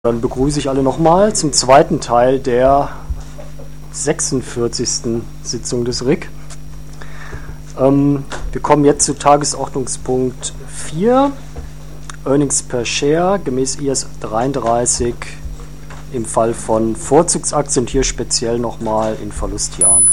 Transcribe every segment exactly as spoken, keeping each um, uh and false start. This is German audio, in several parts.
Dann begrüße ich alle nochmal zum zweiten Teil der sechsundvierzigsten Sitzung des R I C. Ähm, wir kommen jetzt zu Tagesordnungspunkt vier, Earnings per Share gemäß I S dreiunddreißig im Fall von Vorzugsaktien, hier speziell nochmal in Verlustjahren.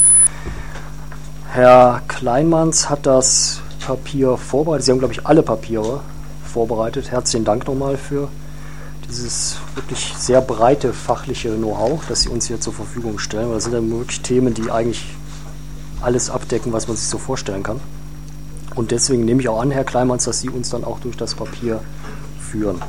Herr Kleinmanns hat das Papier vorbereitet. Sie haben, glaube ich, alle Papiere vorbereitet. Herzlichen Dank nochmal für dieses wirklich sehr breite fachliche Know-how, das Sie uns hier zur Verfügung stellen. Weil das sind dann wirklich Themen, die eigentlich alles abdecken, was man sich so vorstellen kann. Und deswegen nehme ich auch an, Herr Kleinmanns, dass Sie uns dann auch durch das Papier führen.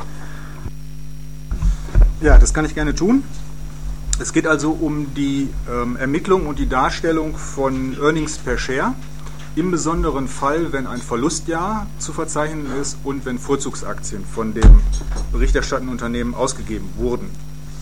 Ja, das kann ich gerne tun. Es geht also um die ähm, Ermittlung und die Darstellung von Earnings per Share. Im besonderen Fall, wenn ein Verlustjahr zu verzeichnen ist und wenn Vorzugsaktien von dem berichterstattenden Unternehmen ausgegeben wurden.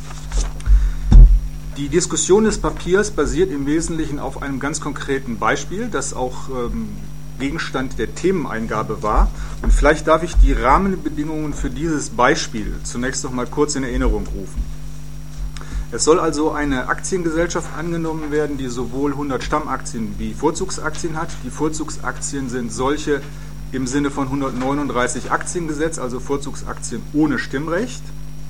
Die Diskussion des Papiers basiert im Wesentlichen auf einem ganz konkreten Beispiel, das auch ähm, Gegenstand der Themeneingabe war. Und vielleicht darf ich die Rahmenbedingungen für dieses Beispiel zunächst noch mal kurz in Erinnerung rufen. Es soll also eine Aktiengesellschaft angenommen werden, die sowohl hundert Stammaktien wie Vorzugsaktien hat. Die Vorzugsaktien sind solche im Sinne von hundertneununddreißig Aktiengesetz, also Vorzugsaktien ohne Stimmrecht.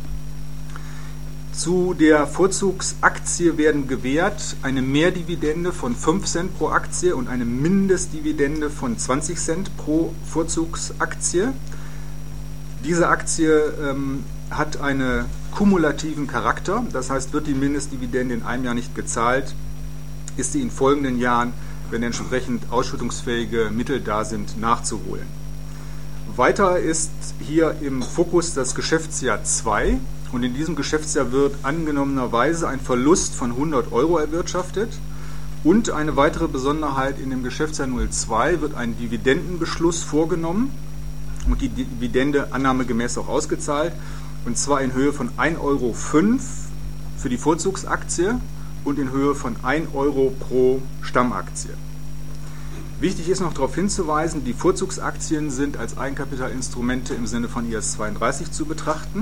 Zu der Vorzugsaktie werden gewährt eine Mehrdividende von fünf Cent pro Aktie und eine Mindestdividende von zwanzig Cent pro Vorzugsaktie. Diese Aktie ähm, hat einen kumulativen Charakter, das heißt, wird die Mindestdividende in einem Jahr nicht gezahlt, ist sie in folgenden Jahren, wenn entsprechend ausschüttungsfähige Mittel da sind, nachzuholen. Weiter ist hier im Fokus das Geschäftsjahr zwei und in diesem Geschäftsjahr wird angenommenerweise ein Verlust von hundert Euro erwirtschaftet und eine weitere Besonderheit: in dem Geschäftsjahr null zwei wird ein Dividendenbeschluss vorgenommen und die Dividende annahmegemäß auch ausgezahlt. Und zwar in Höhe von ein Euro fünf für die Vorzugsaktie und in Höhe von ein Euro pro Stammaktie. Wichtig ist noch darauf hinzuweisen, die Vorzugsaktien sind als Eigenkapitalinstrumente im Sinne von I S zweiunddreißig zu betrachten.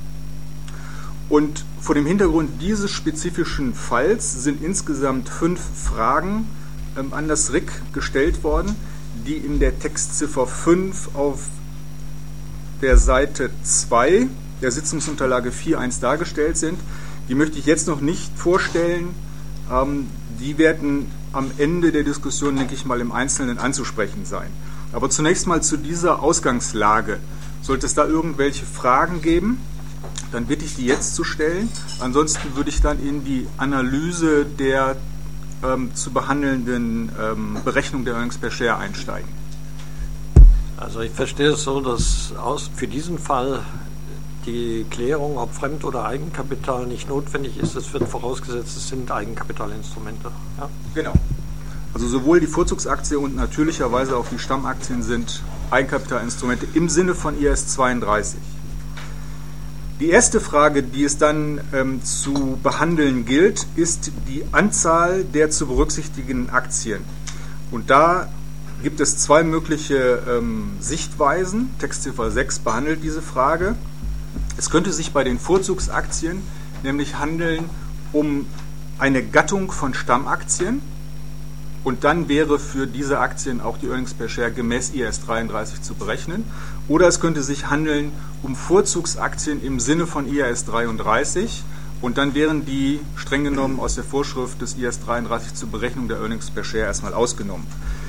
Und vor dem Hintergrund dieses spezifischen Falls sind insgesamt fünf Fragen ähm, an das R I C gestellt worden, die in der Textziffer fünf auf der Seite zwei der Sitzungsunterlage vier Punkt eins dargestellt sind. Die möchte ich jetzt noch nicht vorstellen. Ähm, die werden am Ende der Diskussion, denke ich mal, im Einzelnen anzusprechen sein. Aber zunächst mal zu dieser Ausgangslage. Sollte es da irgendwelche Fragen geben, dann bitte ich die jetzt zu stellen. Ansonsten würde ich dann in die Analyse der ähm, zu behandelnden ähm, Berechnung der Earnings per Share einsteigen. Also ich verstehe es so, dass aus, für diesen Fall die Klärung, ob Fremd- oder Eigenkapital, nicht notwendig ist. Es wird vorausgesetzt, es sind Eigenkapitalinstrumente. Ja? Genau. Also sowohl die Vorzugsaktie und natürlicherweise auch die Stammaktien sind Eigenkapitalinstrumente im Sinne von I S zweiunddreißig. Die erste Frage, die es dann ähm, zu behandeln gilt, ist die Anzahl der zu berücksichtigenden Aktien. Und da gibt es zwei mögliche ähm, Sichtweisen. Textziffer sechs behandelt diese Frage. Es könnte sich bei den Vorzugsaktien nämlich handeln um eine Gattung von Stammaktien und dann wäre für diese Aktien auch die Earnings per Share gemäß I S dreiunddreißig zu berechnen. Oder es könnte sich handeln um Vorzugsaktien im Sinne von I S dreiunddreißig und dann wären die streng genommen aus der Vorschrift des I S dreiunddreißig zur Berechnung der Earnings per Share erstmal ausgenommen.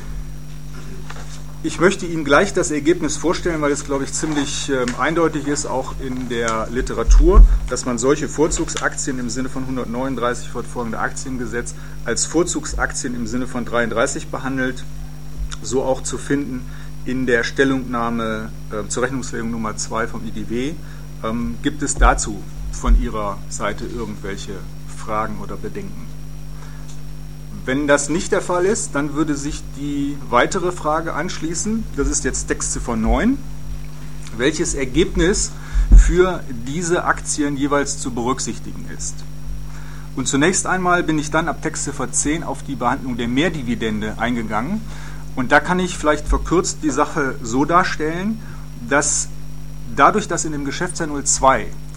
Ich möchte Ihnen gleich das Ergebnis vorstellen, weil es, glaube ich, ziemlich äh, eindeutig ist, auch in der Literatur, dass man solche Vorzugsaktien im Sinne von hundertneununddreißig fortfolgende Aktiengesetz als Vorzugsaktien im Sinne von dreiunddreißig behandelt, so auch zu finden in der Stellungnahme äh, zur Rechnungslegung Nummer zwei vom I D W. Ähm, gibt es dazu von Ihrer Seite irgendwelche Fragen oder Bedenken? Wenn das nicht der Fall ist, dann würde sich die weitere Frage anschließen, das ist jetzt Textziffer neun, welches Ergebnis für diese Aktien jeweils zu berücksichtigen ist. Und zunächst einmal bin ich dann ab Textziffer zehn auf die Behandlung der Mehrdividende eingegangen und da kann ich vielleicht verkürzt die Sache so darstellen, dass dadurch, dass in dem Geschäftsjahr null zwei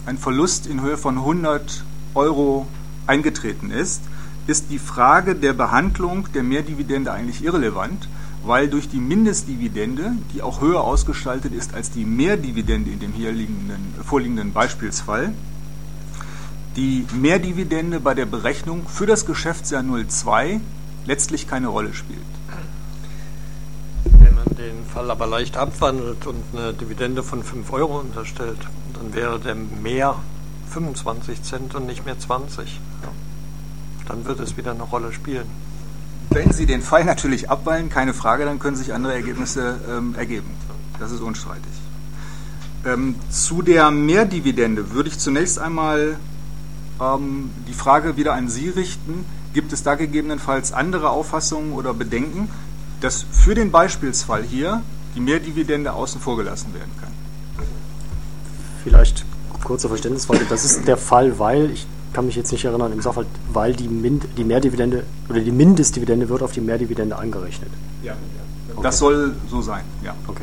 ein Verlust in Höhe von hundert Euro eingetreten ist, ist die Frage der Behandlung der Mehrdividende eigentlich irrelevant, weil durch die Mindestdividende, die auch höher ausgestaltet ist als die Mehrdividende in dem hier liegenden, vorliegenden Beispielsfall, die Mehrdividende bei der Berechnung für das Geschäftsjahr null zwei letztlich keine Rolle spielt. Wenn man den Fall aber leicht abwandelt und eine Dividende von fünf Euro unterstellt, dann wäre der mehr fünfundzwanzig Cent und nicht mehr zwanzig. Dann wird es wieder eine Rolle spielen. Wenn Sie den Fall natürlich abweilen, keine Frage, dann können sich andere Ergebnisse ähm, ergeben. Das ist unstreitig. Ähm, zu der Mehrdividende würde ich zunächst einmal ähm, die Frage wieder an Sie richten. Gibt es da gegebenenfalls andere Auffassungen oder Bedenken, dass für den Beispielsfall hier die Mehrdividende außen vor gelassen werden kann? Vielleicht kurze Verständnisfrage. Das ist der Fall, weil, ich kann mich jetzt nicht erinnern, im Sachverhalt, weil die, Mind, die Mehrdividende oder die Mindestdividende wird auf die Mehrdividende angerechnet. Ja, okay. Das soll so sein, ja. Okay.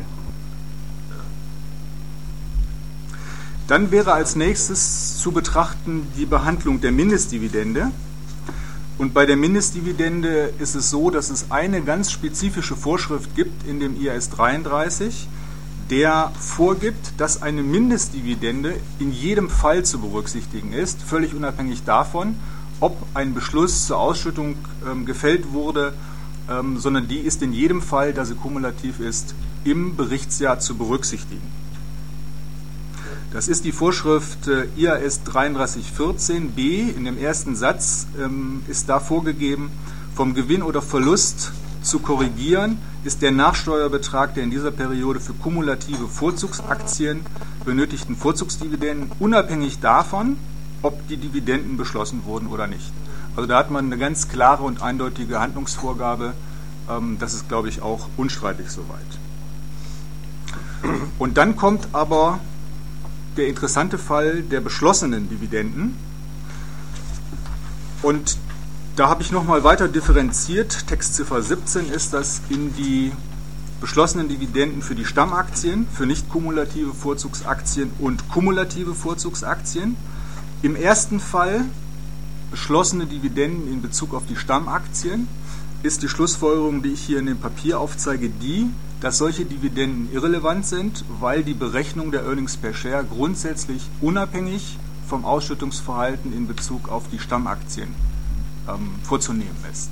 Dann wäre als nächstes zu betrachten die Behandlung der Mindestdividende. Und bei der Mindestdividende ist es so, dass es eine ganz spezifische Vorschrift gibt in dem I A S dreiunddreißig, der vorgibt, dass eine Mindestdividende in jedem Fall zu berücksichtigen ist, völlig unabhängig davon, ob ein Beschluss zur Ausschüttung ähm, gefällt wurde, ähm, sondern die ist in jedem Fall, da sie kumulativ ist, im Berichtsjahr zu berücksichtigen. Das ist die Vorschrift äh, I A S dreiunddreißig vierzehn b. In dem ersten Satz ähm, ist da vorgegeben, vom Gewinn oder Verlust zu korrigieren ist der Nachsteuerbetrag der in dieser Periode für kumulative Vorzugsaktien benötigten Vorzugsdividenden unabhängig davon, ob die Dividenden beschlossen wurden oder nicht. Also da hat man eine ganz klare und eindeutige Handlungsvorgabe. Ähm, das ist, glaube ich, auch unstreitig soweit. Und dann kommt aber der interessante Fall der beschlossenen Dividenden. Und da habe ich nochmal weiter differenziert. Textziffer siebzehn ist das in die beschlossenen Dividenden für die Stammaktien, für nicht kumulative Vorzugsaktien und kumulative Vorzugsaktien. Im ersten Fall beschlossene Dividenden in Bezug auf die Stammaktien ist die Schlussfolgerung, die ich hier in dem Papier aufzeige, die, dass solche Dividenden irrelevant sind, weil die Berechnung der Earnings per Share grundsätzlich unabhängig vom Ausschüttungsverhalten in Bezug auf die Stammaktien ähm, vorzunehmen ist.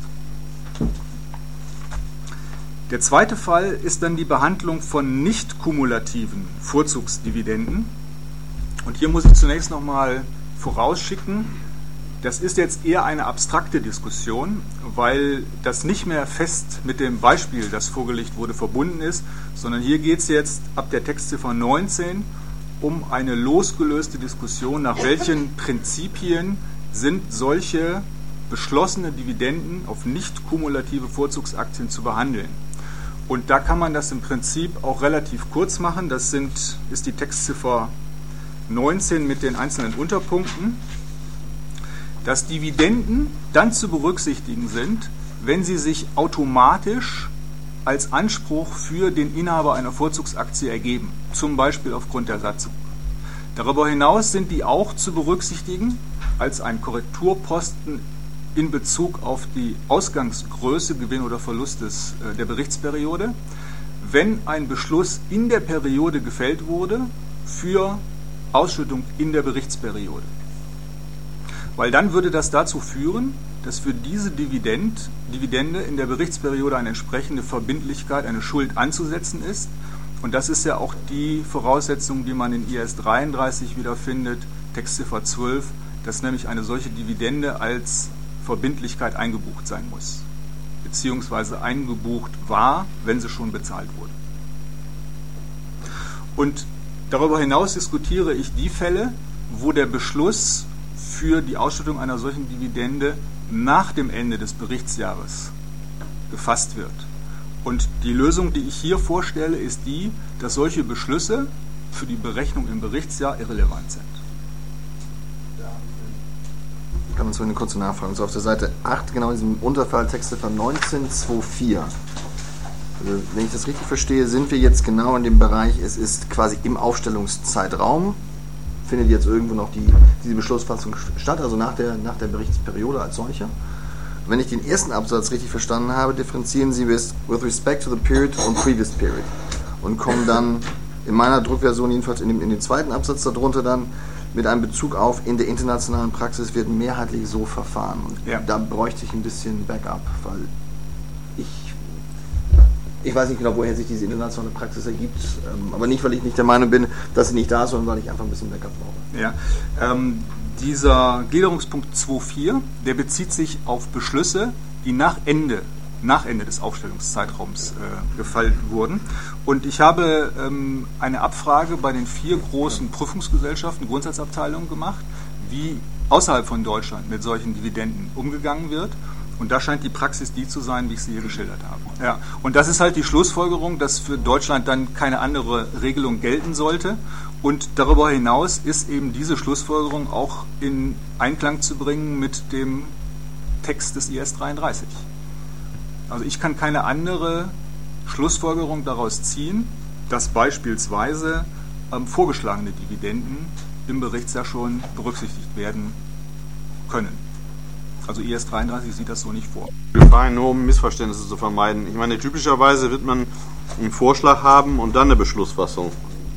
Der zweite Fall ist dann die Behandlung von nicht kumulativen Vorzugsdividenden. Und hier muss ich zunächst nochmal vorausschicken, das ist jetzt eher eine abstrakte Diskussion, weil das nicht mehr fest mit dem Beispiel, das vorgelegt wurde, verbunden ist, sondern hier geht es jetzt ab der Textziffer neunzehn um eine losgelöste Diskussion, nach welchen Prinzipien sind solche beschlossene Dividenden auf nicht kumulative Vorzugsaktien zu behandeln. Und da kann man das im Prinzip auch relativ kurz machen. Das sind, ist die Textziffer neunzehn mit den einzelnen Unterpunkten, dass Dividenden dann zu berücksichtigen sind, wenn sie sich automatisch als Anspruch für den Inhaber einer Vorzugsaktie ergeben, zum Beispiel aufgrund der Satzung. Darüber hinaus sind die auch zu berücksichtigen als ein Korrekturposten in Bezug auf die Ausgangsgröße, Gewinn oder Verlust des, äh, der Berichtsperiode, wenn ein Beschluss in der Periode gefällt wurde für Ausschüttung in der Berichtsperiode. Weil dann würde das dazu führen, dass für diese Dividend, Dividende in der Berichtsperiode eine entsprechende Verbindlichkeit, eine Schuld anzusetzen ist. Und das ist ja auch die Voraussetzung, die man in I A S dreiunddreißig wiederfindet, Textziffer zwölf, dass nämlich eine solche Dividende als Verbindlichkeit eingebucht sein muss, beziehungsweise eingebucht war, wenn sie schon bezahlt wurde. Und darüber hinaus diskutiere ich die Fälle, wo der Beschluss für die Ausschüttung einer solchen Dividende nach dem Ende des Berichtsjahres gefasst wird. Und die Lösung, die ich hier vorstelle, ist die, dass solche Beschlüsse für die Berechnung im Berichtsjahr irrelevant sind. Ich kann uns eine kurze Nachfrage. So auf der Seite acht, genau in diesem Unterfall, Textziffer neunzehn Punkt zwei Punkt vier. Also, wenn ich das richtig verstehe, sind wir jetzt genau in dem Bereich, es ist quasi im Aufstellungszeitraum findet jetzt irgendwo noch die, diese Beschlussfassung statt, also nach der, nach der Berichtsperiode als solcher. Wenn ich den ersten Absatz richtig verstanden habe, differenzieren Sie with, with respect to the period und previous period und kommen dann in meiner Druckversion jedenfalls in dem, in dem zweiten Absatz darunter dann mit einem Bezug auf, in der internationalen Praxis wird mehrheitlich so verfahren. Und ja. Da bräuchte ich ein bisschen Backup, weil ich ich weiß nicht genau, woher sich diese internationale Praxis ergibt, ähm, aber nicht, weil ich nicht der Meinung bin, dass sie nicht da ist, sondern weil ich einfach ein bisschen Backup brauche. Ja, ähm, dieser Gliederungspunkt zwei Punkt vier, der bezieht sich auf Beschlüsse, die nach Ende, nach Ende des Aufstellungszeitraums äh, gefallen wurden. Und ich habe ähm, eine Abfrage bei den vier großen Prüfungsgesellschaften, Grundsatzabteilungen gemacht, wie außerhalb von Deutschland mit solchen Dividenden umgegangen wird. Und da scheint die Praxis die zu sein, wie ich sie hier geschildert habe. Ja. Und das ist halt die Schlussfolgerung, dass für Deutschland dann keine andere Regelung gelten sollte. Und darüber hinaus ist eben diese Schlussfolgerung auch in Einklang zu bringen mit dem Text des I S dreiunddreißig. Also ich kann keine andere Schlussfolgerung daraus ziehen, dass beispielsweise ähm, vorgeschlagene Dividenden im Berichtsjahr schon berücksichtigt werden können. Also I S dreiunddreißig sieht das so nicht vor. Wir fragen nur, um Missverständnisse zu vermeiden. Ich meine, typischerweise wird man einen Vorschlag haben und dann eine Beschlussfassung.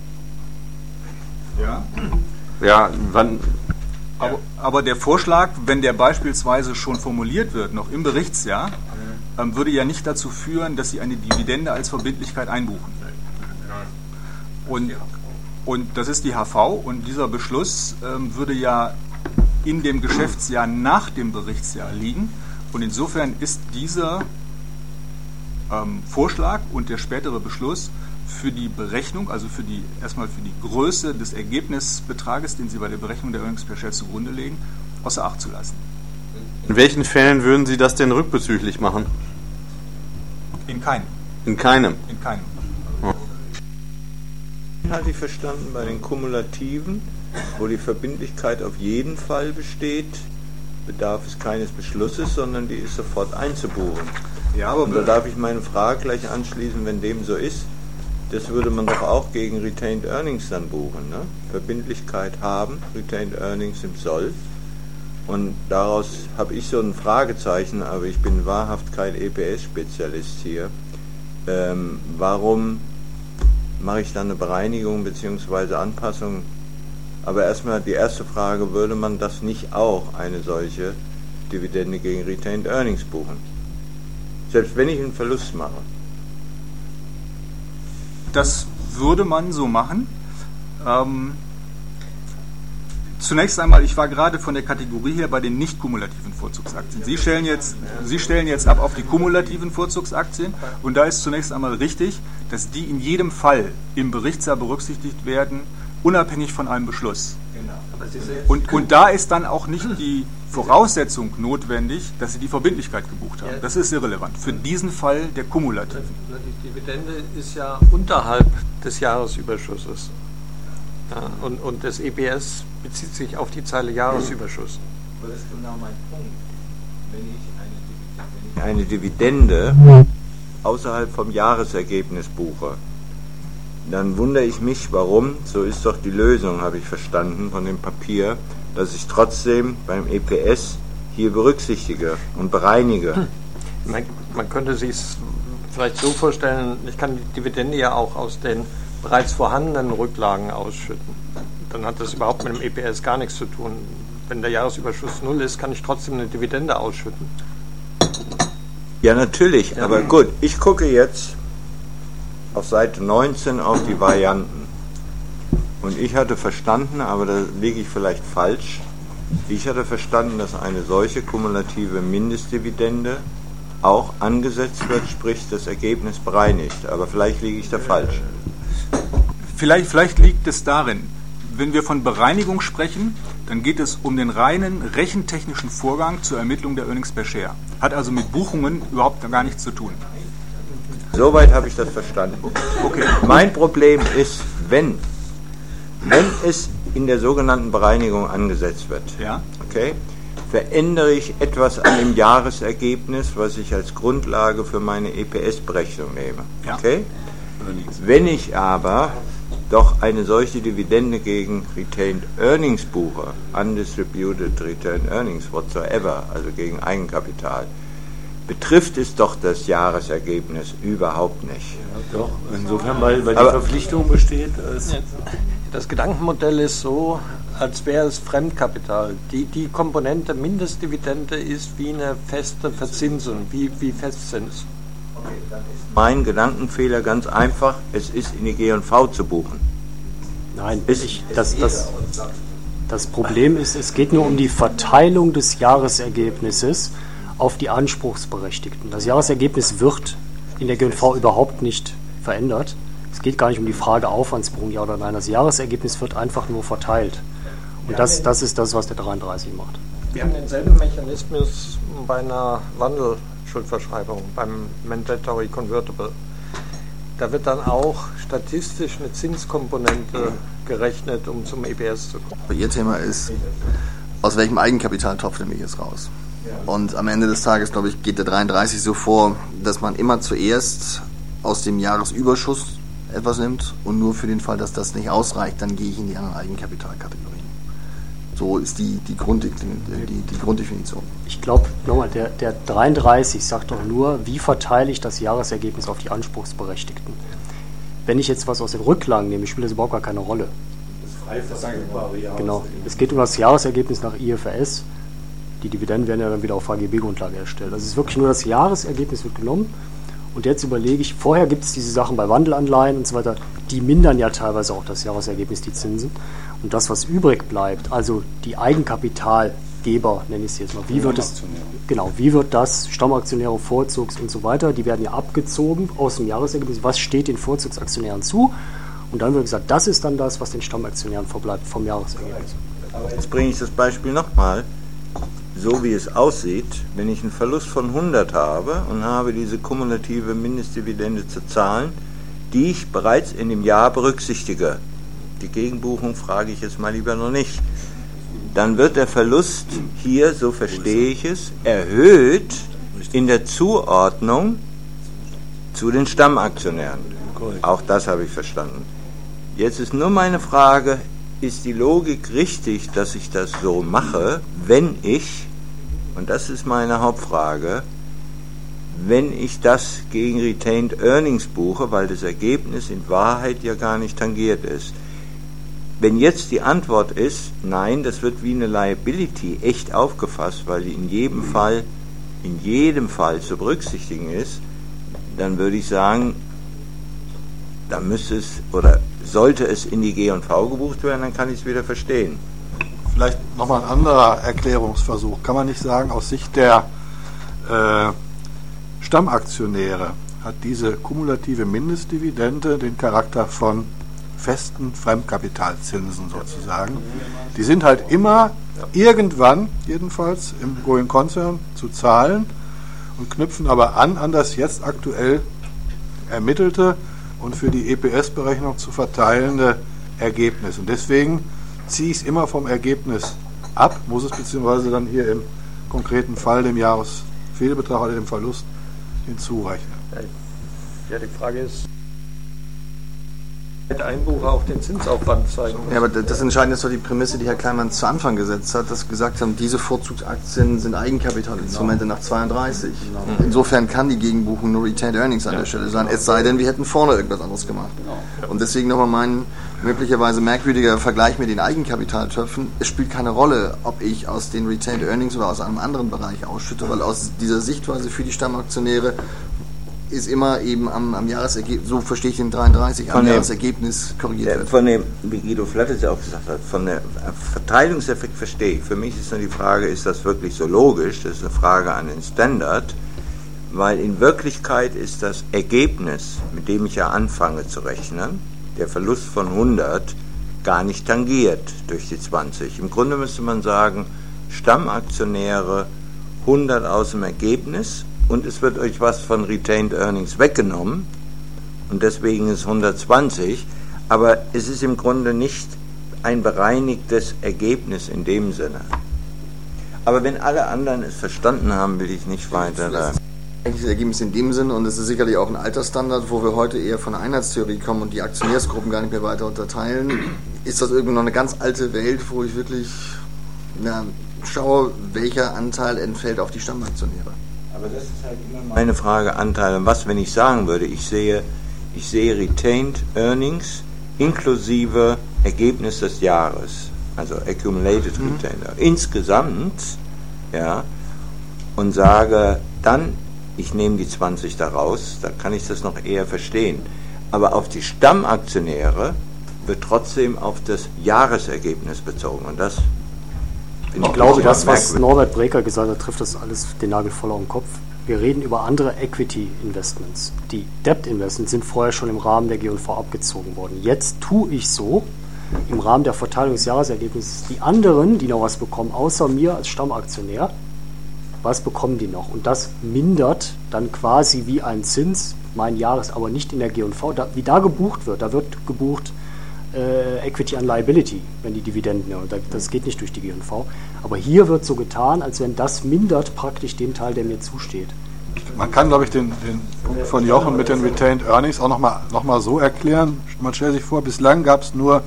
Ja. Ja, wann... Aber, aber der Vorschlag, wenn der beispielsweise schon formuliert wird, noch im Berichtsjahr, ähm, würde ja nicht dazu führen, dass Sie eine Dividende als Verbindlichkeit einbuchen. Und, und das ist die H V und dieser Beschluss ähm, würde ja in dem Geschäftsjahr nach dem Berichtsjahr liegen und insofern ist dieser ähm, Vorschlag und der spätere Beschluss für die Berechnung, also für die erstmal für die Größe des Ergebnisbetrages, den Sie bei der Berechnung der Earnings per Share zugrunde legen, außer Acht zu lassen. In welchen Fällen würden Sie das denn rückbezüglich machen? In keinem. In keinem? In keinem. Oh. Hatte ich verstanden, bei den Kumulativen, wo die Verbindlichkeit auf jeden Fall besteht, bedarf es keines Beschlusses, sondern die ist sofort einzubuchen. Ja, aber und da darf ich meine Frage gleich anschließen, wenn dem so ist, das würde man doch auch gegen Retained Earnings dann buchen. Ne? Verbindlichkeit haben, Retained Earnings im Soll. Und daraus habe ich so ein Fragezeichen, aber ich bin wahrhaft kein E P S-Spezialist hier. Ähm, warum mache ich dann eine Bereinigung bzw. Anpassung? Aber erstmal die erste Frage, würde man das nicht auch eine solche Dividende gegen Retained Earnings buchen? Selbst wenn ich einen Verlust mache. Das würde man so machen. Ähm, zunächst einmal, ich war gerade von der Kategorie her bei den nicht kumulativen Vorzugsaktien. Sie stellen jetzt, Sie stellen jetzt ab auf die kumulativen Vorzugsaktien und da ist zunächst einmal richtig, dass die in jedem Fall im Berichtsjahr berücksichtigt werden, unabhängig von einem Beschluss. Und, und da ist dann auch nicht die Voraussetzung notwendig, dass Sie die Verbindlichkeit gebucht haben. Das ist irrelevant. Für diesen Fall der kumulativen. Die Dividende ist ja unterhalb des Jahresüberschusses. Ja, und, und das E P S bezieht sich auf die Zeile Jahresüberschuss. Das ist genau mein Punkt. Wenn ich eine Dividende, eine Dividende außerhalb vom Jahresergebnis buche, dann wundere ich mich, warum, so ist doch die Lösung, habe ich verstanden, von dem Papier, dass ich trotzdem beim E P S hier berücksichtige und bereinige. Man, man könnte sich es vielleicht so vorstellen, ich kann die Dividende ja auch aus den bereits vorhandenen Rücklagen ausschütten. Dann hat das überhaupt mit dem E P S gar nichts zu tun. Wenn der Jahresüberschuss null ist, kann ich trotzdem eine Dividende ausschütten. Ja, natürlich, ja. Aber gut, ich gucke jetzt auf Seite neunzehn auf die Varianten. Und ich hatte verstanden, aber da liege ich vielleicht falsch, ich hatte verstanden, dass eine solche kumulative Mindestdividende auch angesetzt wird, sprich das Ergebnis bereinigt. Aber vielleicht liege ich da falsch. Vielleicht, vielleicht liegt es darin, wenn wir von Bereinigung sprechen, dann geht es um den reinen rechentechnischen Vorgang zur Ermittlung der Earnings per Share. Hat also mit Buchungen überhaupt gar nichts zu tun. Soweit habe ich das verstanden. Okay. Mein Problem ist, wenn, wenn es in der sogenannten Bereinigung angesetzt wird, ja. Okay, verändere ich etwas an dem Jahresergebnis, was ich als Grundlage für meine E P S-Berechnung nehme. Ja. Okay? Wenn ich aber doch eine solche Dividende gegen Retained Earnings buche, Undistributed Retained Earnings whatsoever, also gegen Eigenkapital, betrifft es doch das Jahresergebnis überhaupt nicht. Ja, doch, insofern, weil, weil die Aber Verpflichtung besteht. Das Gedankenmodell ist so, als wäre es Fremdkapital. Die, die Komponente Mindestdividende ist wie eine feste Verzinsung, wie, wie Festzins. Okay, dann ist mein Gedankenfehler ganz einfach, es ist in die G und V zu buchen. Nein, ich, das, das, das Problem ist, es geht nur um die Verteilung des Jahresergebnisses auf die Anspruchsberechtigten. Das Jahresergebnis wird in der G und V überhaupt nicht verändert. Es geht gar nicht um die Frage Aufwandsbuchung, ja oder nein. Das Jahresergebnis wird einfach nur verteilt. Und das, das ist das, was der dreiunddreißig macht. Wir haben denselben Mechanismus bei einer Wandelschuldverschreibung, beim Mandatory Convertible. Da wird dann auch statistisch eine Zinskomponente gerechnet, um zum E B S zu kommen. Ihr Thema ist, aus welchem Eigenkapitaltopf nehme ich jetzt raus? Und am Ende des Tages, glaube ich, geht der dreiunddreißig so vor, dass man immer zuerst aus dem Jahresüberschuss etwas nimmt und nur für den Fall, dass das nicht ausreicht, dann gehe ich in die anderen Eigenkapitalkategorien. So ist die, die, Grund, die, die Grunddefinition. Ich glaube, nochmal, der, der dreiunddreißig sagt doch nur, wie verteile ich das Jahresergebnis auf die Anspruchsberechtigten. Wenn ich jetzt was aus den Rücklagen nehme, spielt das überhaupt gar keine Rolle. Das verfügbare Jahresergebnis. Genau. Es geht um das Jahresergebnis nach I F R S. Die Dividenden werden ja dann wieder auf H G B-Grundlage erstellt. Also es ist wirklich nur das Jahresergebnis wird genommen. Und jetzt überlege ich, vorher gibt es diese Sachen bei Wandelanleihen und so weiter, die mindern ja teilweise auch das Jahresergebnis, die Zinsen. Und das, was übrig bleibt, also die Eigenkapitalgeber, nenne ich es jetzt mal, wie wird es, genau, wie wird das, Stammaktionäre, Vorzugs und so weiter, die werden ja abgezogen aus dem Jahresergebnis, was steht den Vorzugsaktionären zu? Und dann wird gesagt, das ist dann das, was den Stammaktionären verbleibt vom Jahresergebnis. Aber jetzt bringe ich das Beispiel nochmal. So wie es aussieht, wenn ich einen Verlust von hundert habe und habe diese kumulative Mindestdividende zu zahlen, die ich bereits in dem Jahr berücksichtige, die Gegenbuchung frage ich jetzt mal lieber noch nicht, dann wird der Verlust hier, so verstehe ich es, erhöht in der Zuordnung zu den Stammaktionären. Auch das habe ich verstanden. Jetzt ist nur meine Frage, ist die Logik richtig, dass ich das so mache, wenn ich, und das ist meine Hauptfrage, wenn ich das gegen Retained Earnings buche, weil das Ergebnis in Wahrheit ja gar nicht tangiert ist. Wenn jetzt die Antwort ist, nein, das wird wie eine Liability echt aufgefasst, weil die in jedem Fall, in jedem Fall zu berücksichtigen ist, dann würde ich sagen, da müsste es oder sollte es in die G und V gebucht werden, dann kann ich es wieder verstehen. Vielleicht nochmal ein anderer Erklärungsversuch. Kann man nicht sagen, aus Sicht der äh, Stammaktionäre hat diese kumulative Mindestdividende den Charakter von festen Fremdkapitalzinsen sozusagen. Die sind halt immer irgendwann, jedenfalls im Going Concern, zu zahlen und knüpfen aber an an das jetzt aktuell ermittelte und für die E P S-Berechnung zu verteilende Ergebnis. Und deswegen ziehe ich es immer vom Ergebnis ab, muss es beziehungsweise dann hier im konkreten Fall dem Jahresfehlbetrag oder dem Verlust hinzurechnen. Ja, die Frage ist, Einbucher auch den Zinsaufwand zeigen muss. Ja, aber das Entscheidende ist doch die Prämisse, die Herr Kleinmann zu Anfang gesetzt hat, dass wir gesagt haben, diese Vorzugsaktien sind Eigenkapitalinstrumente genau. nach zweiunddreißig. Genau. Insofern kann die Gegenbuchung nur Retained Earnings an ja. der Stelle sein, es sei denn, wir hätten vorne irgendwas anderes gemacht. Genau. Und deswegen nochmal mein möglicherweise merkwürdiger Vergleich mit den Eigenkapitaltöpfen. Es spielt keine Rolle, ob ich aus den Retained Earnings oder aus einem anderen Bereich ausschütte, weil aus dieser Sichtweise für die Stammaktionäre ist immer eben am, am Jahresergebnis, so verstehe ich den dreiunddreißig, am dem, Jahresergebnis korrigiert wird. Von dem, wie Guido Flattes ja auch gesagt hat, von der Verteilungseffekt verstehe ich. Für mich ist nur die Frage, ist das wirklich so logisch? Das ist eine Frage an den Standard, weil in Wirklichkeit ist das Ergebnis, mit dem ich ja anfange zu rechnen, der Verlust von hundert, gar nicht tangiert durch die zwanzig. Im Grunde müsste man sagen, Stammaktionäre hundert aus dem Ergebnis, und es wird euch was von Retained Earnings weggenommen und deswegen ist hundertzwanzig, aber es ist im Grunde nicht ein bereinigtes Ergebnis in dem Sinne. Aber wenn alle anderen es verstanden haben, will ich nicht weiter da. Eigentlich das Ergebnis in dem Sinn, und es ist sicherlich auch ein alter Standard, wo wir heute eher von der Einheitstheorie kommen und die Aktionärsgruppen gar nicht mehr weiter unterteilen, ist das irgendwie noch eine ganz alte Welt, wo ich wirklich na, schaue, welcher Anteil entfällt auf die Stammaktionäre. Aber das ist halt immer meine Frage, Anteil. Und was, wenn ich sagen würde, ich sehe, ich sehe Retained Earnings inklusive Ergebnis des Jahres, also Accumulated mhm. Retained Earnings, insgesamt, ja, und sage dann, ich nehme die zwanzig da raus, dann kann ich das noch eher verstehen. Aber auf die Stammaktionäre wird trotzdem auf das Jahresergebnis bezogen. Und das ich, ich glaube, das, was Norbert Breker gesagt hat, trifft das alles den Nagel voll auf den Kopf. Wir reden über andere Equity-Investments. Die Debt-Investments sind vorher schon im Rahmen der G und V abgezogen worden. Jetzt tue ich so, im Rahmen der Verteilung des Jahresergebnisses, die anderen, die noch was bekommen, außer mir als Stammaktionär, was bekommen die noch? Und das mindert dann quasi wie ein Zins mein Jahres, aber nicht in der G und V. Da, wie da gebucht wird, da wird gebucht äh, Equity and Liability, wenn die Dividenden, ja, das geht nicht durch die G und V. Aber hier wird so getan, als wenn das mindert praktisch den Teil, der mir zusteht. Man kann, glaube ich, den, den Punkt von Jochen mit den Retained Earnings auch nochmal noch mal so erklären. Man stellt sich vor, bislang gab es nur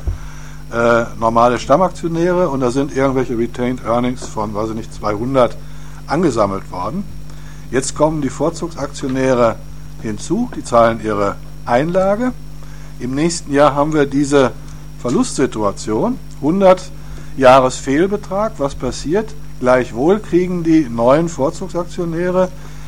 äh, normale Stammaktionäre und da sind irgendwelche Retained Earnings von, weiß ich nicht, zweihundert angesammelt worden. Jetzt kommen die Vorzugsaktionäre hinzu, die zahlen ihre Einlage. Im nächsten Jahr haben wir diese Verlustsituation, hundert Jahresfehlbetrag. Was passiert? Gleichwohl kriegen die neuen Vorzugsaktionäre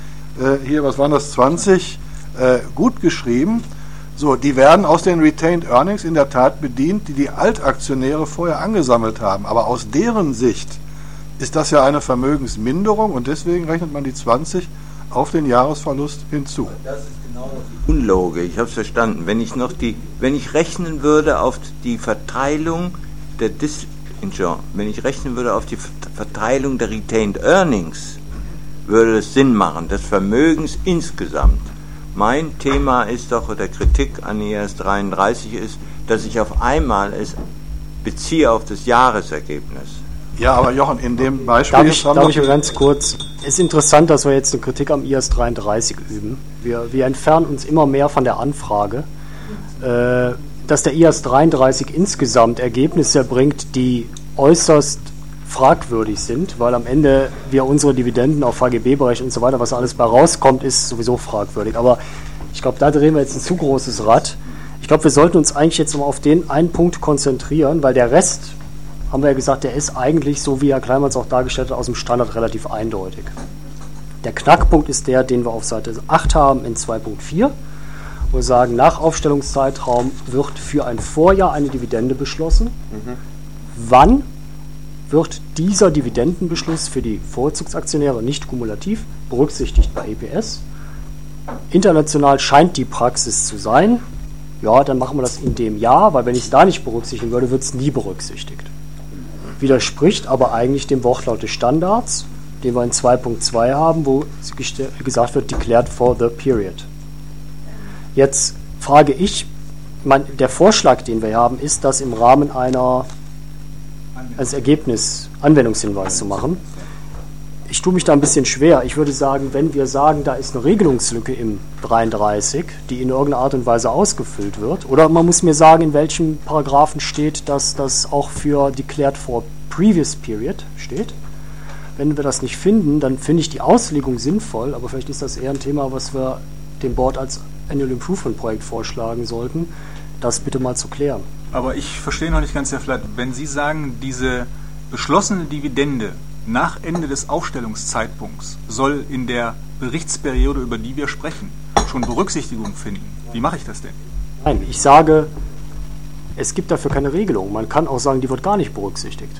äh, hier, was waren das, zwanzig, äh, gut geschrieben. So, die werden aus den Retained Earnings in der Tat bedient, die die Altaktionäre vorher angesammelt haben. Aber aus deren Sicht ist das ja eine Vermögensminderung und deswegen rechnet man die zwanzig auf den Jahresverlust hinzu. Das ist genau die Unlogik, ich habe es verstanden. Wenn ich noch die, wenn ich rechnen würde auf die Verteilung der Dis, wenn ich rechnen würde auf die Verteilung der Retained Earnings, würde es Sinn machen, des Vermögens insgesamt. Mein Thema ist doch, oder Kritik an I S dreiunddreißig ist, dass ich auf einmal es beziehe auf das Jahresergebnis. Ja, aber Jochen, in dem Beispiel... Darf ich, darf ich ganz kurz... Es ist interessant, dass wir jetzt eine Kritik am I S dreiunddreißig üben. Wir, wir entfernen uns immer mehr von der Anfrage, äh, dass der I S dreiunddreißig insgesamt Ergebnisse bringt, die äußerst fragwürdig sind, weil am Ende wir unsere Dividenden auf V G B berechnen und so weiter, was alles bei rauskommt, ist sowieso fragwürdig. Aber ich glaube, da drehen wir jetzt ein zu großes Rad. Ich glaube, wir sollten uns eigentlich jetzt mal auf den einen Punkt konzentrieren, weil der Rest... haben wir ja gesagt, der ist eigentlich, so wie Herr Kleinmanns auch dargestellt hat, aus dem Standard relativ eindeutig. Der Knackpunkt ist der, den wir auf Seite acht haben in zwei Punkt vier, wo wir sagen, nach Aufstellungszeitraum wird für ein Vorjahr eine Dividende beschlossen. Mhm. Wann wird dieser Dividendenbeschluss für die Vorzugsaktionäre nicht kumulativ berücksichtigt bei E P S? International scheint die Praxis zu sein. Ja, dann machen wir das in dem Jahr, weil wenn ich es da nicht berücksichtigen würde, wird es nie berücksichtigt. Widerspricht aber eigentlich dem Wortlaut des Standards, den wir in zwei Punkt zwei haben, wo gesagt wird, declared for the period. Jetzt frage ich, mein, der Vorschlag, den wir haben, ist, das im Rahmen einer als Ergebnis Anwendungshinweis zu machen. Ich tue mich da ein bisschen schwer. Ich würde sagen, wenn wir sagen, da ist eine Regelungslücke im dreiunddreißig, die in irgendeiner Art und Weise ausgefüllt wird, oder man muss mir sagen, in welchem Paragraphen steht, dass das auch für declared for previous period steht. Wenn wir das nicht finden, dann finde ich die Auslegung sinnvoll, aber vielleicht ist das eher ein Thema, was wir dem Board als Annual Improvement Projekt vorschlagen sollten, das bitte mal zu klären. Aber ich verstehe noch nicht ganz, Herr Flatt, wenn Sie sagen, diese beschlossene Dividende nach Ende des Aufstellungszeitpunkts soll in der Berichtsperiode, über die wir sprechen, schon Berücksichtigung finden. Wie mache ich das denn? Nein, ich sage, es gibt dafür keine Regelung. Man kann auch sagen, die wird gar nicht berücksichtigt.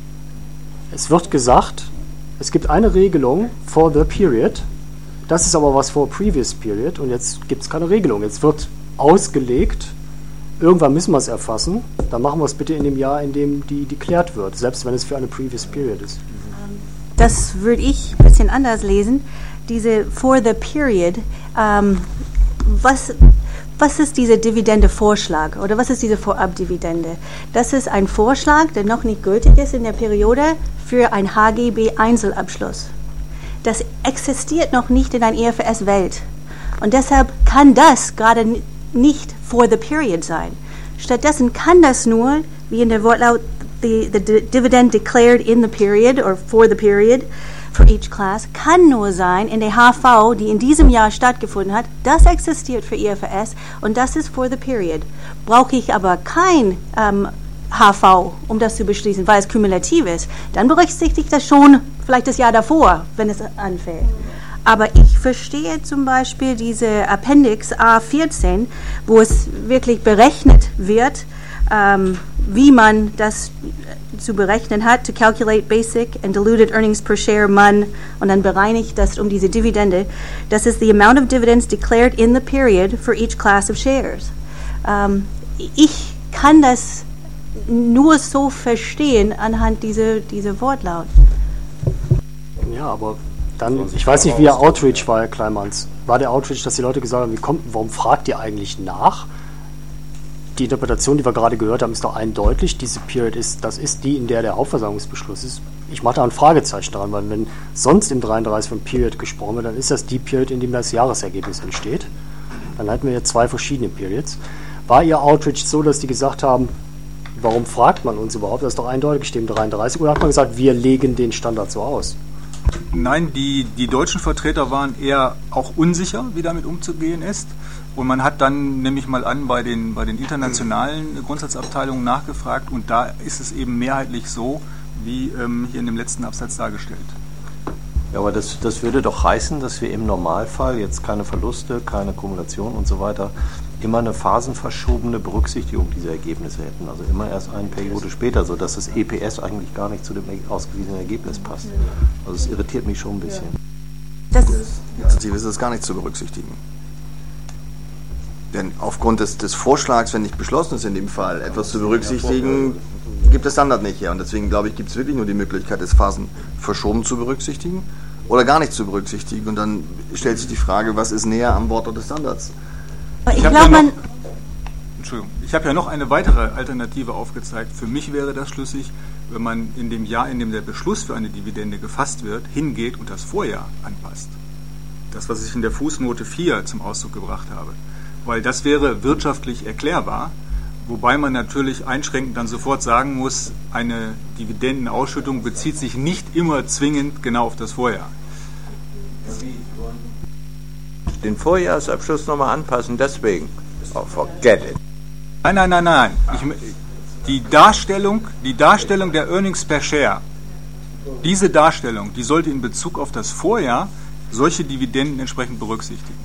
Es wird gesagt, es gibt eine Regelung for the period, das ist aber was for previous period und jetzt gibt es keine Regelung. Jetzt wird ausgelegt, irgendwann müssen wir es erfassen, dann machen wir es bitte in dem Jahr, in dem die declared wird, selbst wenn es für eine previous period ist. Das würde ich ein bisschen anders lesen. Diese for the period, ähm, was, was ist dieser Dividende-Vorschlag oder was ist diese Vorabdividende? Das ist ein Vorschlag, der noch nicht gültig ist in der Periode für ein H G B-Einzelabschluss. das existiert noch nicht in einer I F R S-Welt. Und deshalb kann das gerade nicht for the period sein. Stattdessen kann das nur, wie in der Wortlaut, the, the dividend declared in the period or for the period for each class, kann nur sein in der H V, die in diesem Jahr stattgefunden hat. Das existiert für I F R S und das ist for the period. Brauche ich aber kein ähm, H V, um das zu beschließen, weil es kumulativ ist, dann berücksichtigt das schon vielleicht das Jahr davor, wenn es anfällt. Aber ich verstehe zum Beispiel diese Appendix A vierzehn, wo es wirklich berechnet wird, ähm, wie man das zu berechnen hat, to calculate basic and diluted earnings per share M U N, und dann bereinigt das um diese Dividende. Das ist the amount of dividends declared in the period for each class of shares. Ähm, ich kann das nur so verstehen anhand dieser, dieser Wortlaut. Ja, aber dann, ich weiß nicht, wie der Outreach war, Herr Kleinmanns. War der Outreach, dass die Leute gesagt haben, wie kommt, warum fragt ihr eigentlich nach? Die Interpretation, die wir gerade gehört haben, ist doch eindeutig. Diese Period ist, das ist die, in der der Hauptversammlungsbeschluss ist. Ich mache da ein Fragezeichen dran, weil wenn sonst im dreiunddreißig von Period gesprochen wird, dann ist das die Period, in dem das Jahresergebnis entsteht. Dann hätten wir ja zwei verschiedene Periods. War Ihr Outreach so, dass die gesagt haben, warum fragt man uns überhaupt? Das ist doch eindeutig, steht im dreiunddreißig. Oder hat man gesagt, wir legen den Standard so aus? Nein, die, die deutschen Vertreter waren eher auch unsicher, wie damit umzugehen ist. Und man hat dann, nehme ich mal an, bei den, bei den internationalen Grundsatzabteilungen nachgefragt. Und da ist es eben mehrheitlich so, wie ähm, hier in dem letzten Absatz dargestellt. Ja, aber das, das würde doch heißen, dass wir im Normalfall jetzt keine Verluste, keine Kumulation und so weiter, immer eine phasenverschobene Berücksichtigung dieser Ergebnisse hätten. Also immer erst eine Periode später, sodass das E P S eigentlich gar nicht zu dem ausgewiesenen Ergebnis passt. Also es irritiert mich schon ein bisschen. Das ist es gar nicht zu berücksichtigen. Denn aufgrund des, des Vorschlags, wenn nicht beschlossen ist in dem Fall, etwas zu berücksichtigen, gibt es Standard nicht her. Und deswegen, glaube ich, gibt es wirklich nur die Möglichkeit, es Phasen verschoben zu berücksichtigen oder gar nicht zu berücksichtigen. Und dann stellt sich die Frage, was ist näher am Wort des Standards? Ich, ich habe glaub, ja, man hab ja noch eine weitere Alternative aufgezeigt. Für mich wäre das schlüssig, wenn man in dem Jahr, in dem der Beschluss für eine Dividende gefasst wird, hingeht und das Vorjahr anpasst. Das, was ich in der Fußnote vier zum Ausdruck gebracht habe. Weil das wäre wirtschaftlich erklärbar, wobei man natürlich einschränkend dann sofort sagen muss, eine Dividendenausschüttung bezieht sich nicht immer zwingend genau auf das Vorjahr. Den Vorjahresabschluss nochmal anpassen, deswegen. Oh, forget it. Nein, nein, nein, nein. Ich, die, Darstellung, die Darstellung der Earnings per Share, diese Darstellung, die sollte in Bezug auf das Vorjahr solche Dividenden entsprechend berücksichtigen.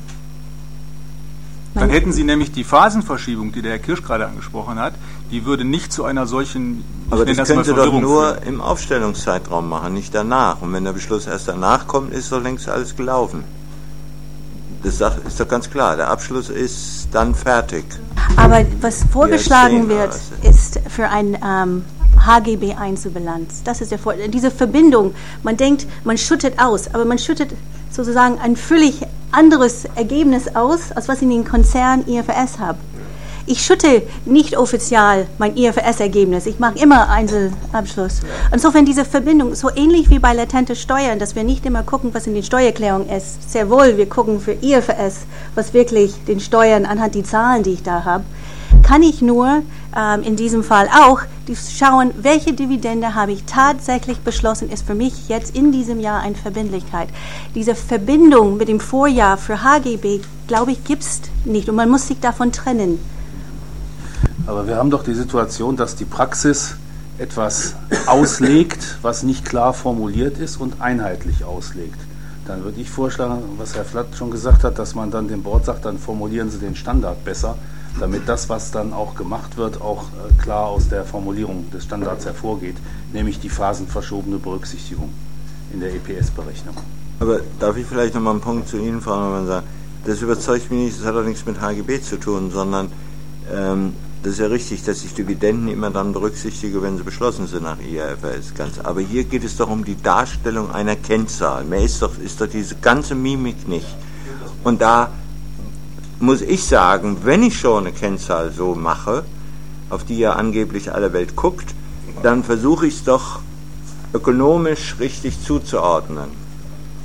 Dann hätten Sie nämlich die Phasenverschiebung, die der Herr Kirsch gerade angesprochen hat, die würde nicht zu einer solchen... Aber das, das können Sie doch nur führen. Im Aufstellungszeitraum machen, nicht danach. Und wenn der Beschluss erst danach kommt, ist doch längst alles gelaufen. Das ist doch ganz klar. Der Abschluss ist dann fertig. Aber was vorgeschlagen wird, ist für ein ähm, H G B Einzelbilanz. Das ist der Vor- diese Verbindung. Man denkt, man schüttet aus, aber man schüttet sozusagen ein völlig anderes Ergebnis aus, als was ich in den Konzern I F R S habe. Ich schütte nicht offiziell mein I F R S-Ergebnis. Ich mache immer Einzelabschluss. Insofern diese Verbindung, so ähnlich wie bei latente Steuern, dass wir nicht immer gucken, was in den Steuererklärungen ist. Sehr wohl, wir gucken für I F R S, was wirklich den Steuern anhand die Zahlen, die ich da habe, kann ich nur ähm, in diesem Fall auch die schauen, welche Dividende habe ich tatsächlich beschlossen, ist für mich jetzt in diesem Jahr eine Verbindlichkeit. Diese Verbindung mit dem Vorjahr für H G B, glaube ich, gibt es nicht und man muss sich davon trennen. Aber wir haben doch die Situation, dass die Praxis etwas auslegt, was nicht klar formuliert ist und einheitlich auslegt. Dann würde ich vorschlagen, was Herr Flatt schon gesagt hat, dass man dann dem Board sagt, dann formulieren Sie den Standard besser, damit das, was dann auch gemacht wird, auch äh, klar aus der Formulierung des Standards hervorgeht, nämlich die phasenverschobene Berücksichtigung in der E P S-Berechnung. Aber darf ich vielleicht nochmal einen Punkt zu Ihnen fragen, wenn man sagt, das überzeugt mich nicht, das hat auch nichts mit H G B zu tun, sondern ähm, das ist ja richtig, dass ich Dividenden immer dann berücksichtige, wenn sie beschlossen sind nach I F R S. Ganz. Aber hier geht es doch um die Darstellung einer Kennzahl. Mehr ist doch, ist doch diese ganze Mimik nicht. Und da muss ich sagen, wenn ich schon eine Kennzahl so mache, auf die ja angeblich alle Welt guckt, dann versuche ich es doch ökonomisch richtig zuzuordnen.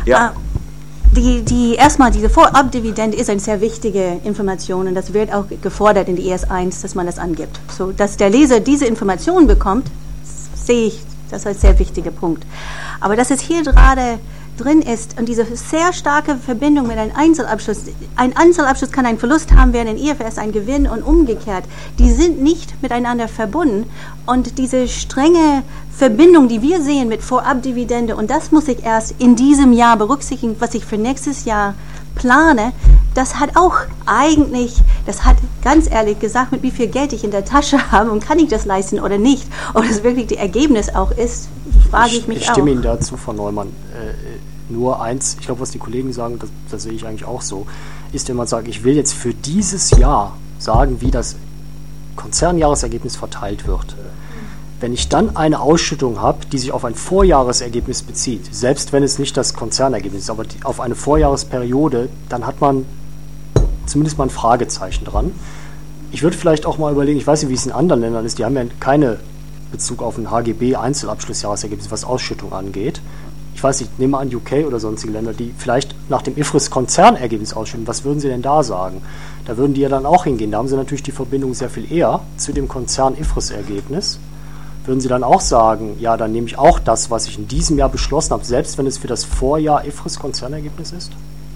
Ja. Uh, Die, die, erstmal, diese Vorabdividende ist eine sehr wichtige Information und das wird auch gefordert in die E S eins, dass man das angibt. So, dass der Leser diese Information bekommt, sehe ich, das ist ein sehr wichtiger Punkt. Aber dass es hier gerade drin ist und diese sehr starke Verbindung mit einem Einzelabschluss, ein Einzelabschluss kann einen Verlust haben, während ein I F R S ein Gewinn und umgekehrt, die sind nicht miteinander verbunden und diese strenge Verbindung, die wir sehen mit Vorabdividende, und das muss ich erst in diesem Jahr berücksichtigen, was ich für nächstes Jahr plane, das hat auch eigentlich, das hat ganz ehrlich gesagt, mit wie viel Geld ich in der Tasche habe und kann ich das leisten oder nicht, ob das wirklich das Ergebnis auch ist, frage ich, ich mich ich stimme auch. Ihnen dazu, Frau Neumann. Äh, nur eins, ich glaube, was die Kollegen sagen, das, das sehe ich eigentlich auch so, ist, wenn man sagt, ich will jetzt für dieses Jahr sagen, wie das Konzernjahresergebnis verteilt wird. Wenn ich dann eine Ausschüttung habe, die sich auf ein Vorjahresergebnis bezieht, selbst wenn es nicht das Konzernergebnis ist, aber die, auf eine Vorjahresperiode, dann hat man zumindest mal ein Fragezeichen dran. Ich würde vielleicht auch mal überlegen, ich weiß nicht, wie es in anderen Ländern ist, die haben ja keine Bezug auf ein H G B-Einzelabschlussjahresergebnis, was Ausschüttung angeht. Ich weiß nicht, nehme mal an U K oder sonstige Länder, die vielleicht nach dem I F R S-Konzernergebnis ausschütten. Was würden Sie denn da sagen? Da würden die ja dann auch hingehen. Da haben Sie natürlich die Verbindung sehr viel eher zu dem Konzern-I F R S-Ergebnis. Würden Sie dann auch sagen, ja, dann nehme ich auch das, was ich in diesem Jahr beschlossen habe, selbst wenn es für das Vorjahr I F R S-Konzernergebnis ist?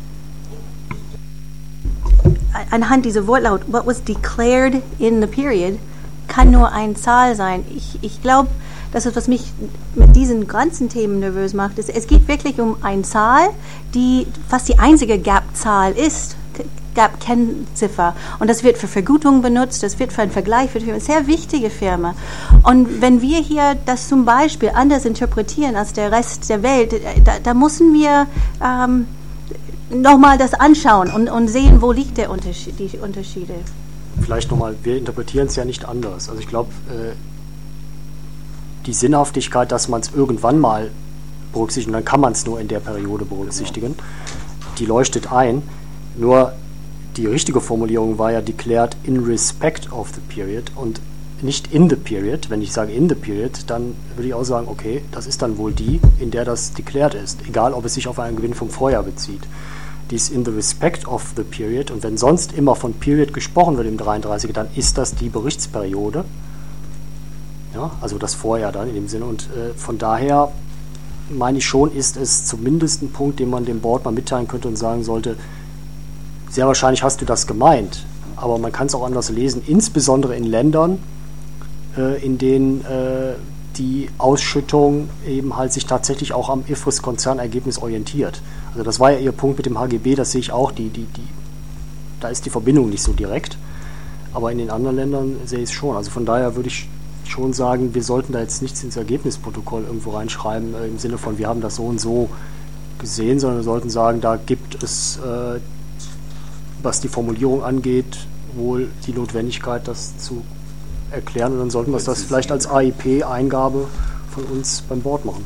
Anhand dieser Wortlaut, what was declared in the period, kann nur eine Zahl sein. Ich, ich glaube, das ist, was mich mit diesen ganzen Themen nervös macht. Ist, es geht wirklich um eine Zahl, die fast die einzige G A P-Zahl ist, G A P-Kennziffer. Und das wird für Vergütung benutzt, das wird für einen Vergleich, für eine sehr wichtige Firma. Und wenn wir hier das zum Beispiel anders interpretieren als der Rest der Welt, da, da müssen wir ähm, nochmal das anschauen und, und sehen, wo liegt der Unterschied, die Unterschiede. Vielleicht nochmal, wir interpretieren es ja nicht anders. Also ich glaube, äh, die Sinnhaftigkeit, dass man es irgendwann mal berücksichtigt, und dann kann man es nur in der Periode berücksichtigen, die leuchtet ein. Nur die richtige Formulierung war ja declared in respect of the period und nicht in the period. Wenn ich sage in the period, dann würde ich auch sagen, okay, das ist dann wohl die, in der das declared ist, egal ob es sich auf einen Gewinn vom Vorjahr bezieht. Die ist in the respect of the period, und wenn sonst immer von Period gesprochen wird im dreiunddreißiger, dann ist das die Berichtsperiode. Ja, also das Vorjahr dann in dem Sinne, und äh, von daher meine ich schon, ist es zumindest ein Punkt, den man dem Board mal mitteilen könnte und sagen sollte, sehr wahrscheinlich hast du das gemeint, aber man kann es auch anders lesen, insbesondere in Ländern, äh, in denen äh, die Ausschüttung eben halt sich tatsächlich auch am I F R S-Konzernergebnis orientiert. Also das war ja Ihr Punkt mit dem H G B, das sehe ich auch, die, die, die, da ist die Verbindung nicht so direkt, aber in den anderen Ländern sehe ich es schon. Also von daher würde ich schon sagen, wir sollten da jetzt nichts ins Ergebnisprotokoll irgendwo reinschreiben, äh, im Sinne von, wir haben das so und so gesehen, sondern wir sollten sagen, da gibt es, äh, was die Formulierung angeht, wohl die Notwendigkeit, das zu erklären, und dann sollten wir das vielleicht als A I P-Eingabe von uns beim Board machen.